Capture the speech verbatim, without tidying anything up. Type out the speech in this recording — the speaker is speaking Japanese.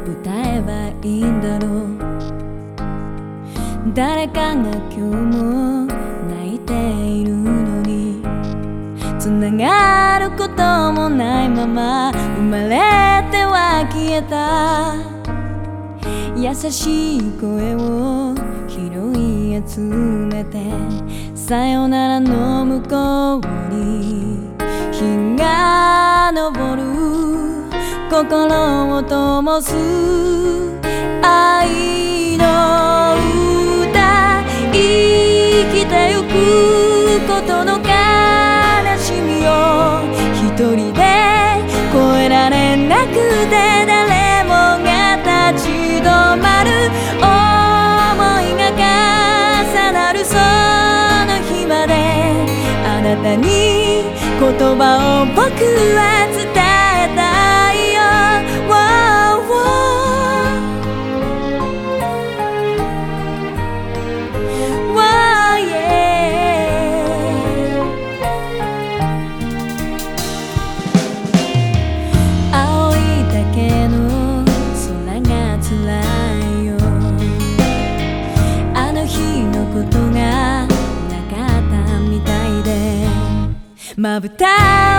歌えばいいんだろう。誰かが今日も泣いているのに、つながることもないまま生まれては消えた。優しい声を拾い集めて、さよならの向こうに日が昇る。心を灯す愛の歌、生きてゆくことの悲しみを一人で越えられなくて、誰もが立ち止まる。想いが重なるその日まで、あなたに言葉を僕は伝えたいよ。まぶた